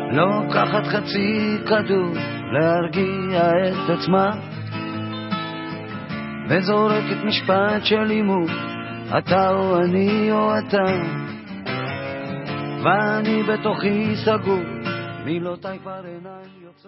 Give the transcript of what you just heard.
לוקחת חצי כדור להרגיע את עצמה, וזורקת משפט של אימות, אתה או אני או אתה, ואני בתוכי סגור, מילותיי כבר עיניים יוצא